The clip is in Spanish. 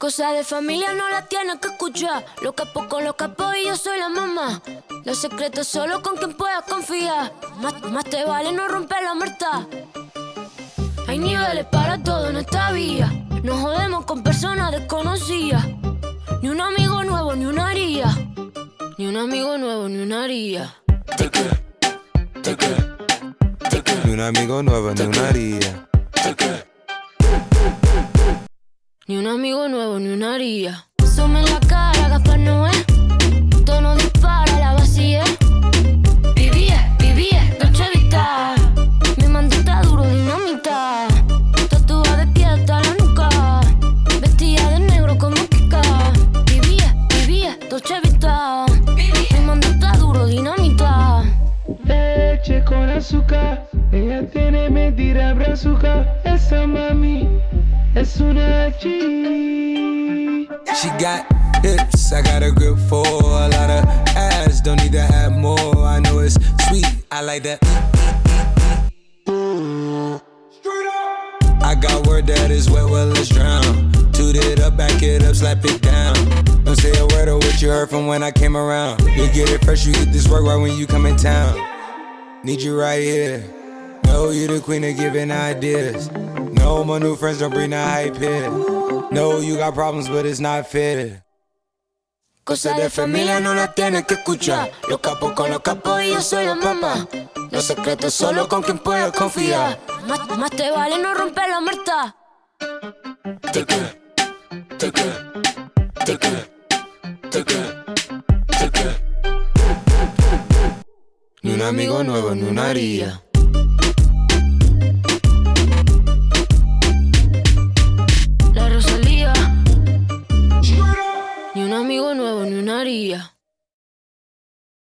Cosa de familia no la tienes que escuchar. Los capos con los capos y yo soy la mamá. Los secretos solo con quien puedas confiar. Más te vale no romper la muerta. Hay niveles para todo en esta vía. No jodemos con personas desconocidas. Ni un amigo nuevo, ni una haría. Ni un amigo nuevo, ni una haría. Ni un amigo nuevo, ni una haría. Ni un amigo nuevo, ni una haría. Some en la cara, Gaspar Noé. Tono dispara, la vacía. Vivía, Dolce Vita. Mi mandita duro, dinamita. Tatuada de pie hasta la nuca. Vestida de negro como Kika. Vivía, Dolce Vita. Mi mandita duro, dinamita. Leche con azúcar. Ella tiene mentira brazuca. Esa mami es una G. She got hips, I got a grip for a lot of ass, don't need to have more. I know it's sweet, I like that. I got word that is wet, well let's drown. Toot it up, back it up, slap it down. Don't say a word of what you heard from when I came around. You get it fresh, you get this work right when you come in town. Need you right here. No, you the queen of giving ideas. No, my new friends don't bring the hype here. No, you got problems, but it's not fair. Cosa de familia no la tienes que escuchar. Los capos con los capos y yo soy la mamá. Los secretos solo con quien puedas confiar. Más te vale no romper la muerta. Ni un amigo nuevo, ni una haría. La Rosalía. Ni un amigo nuevo, ni una haría.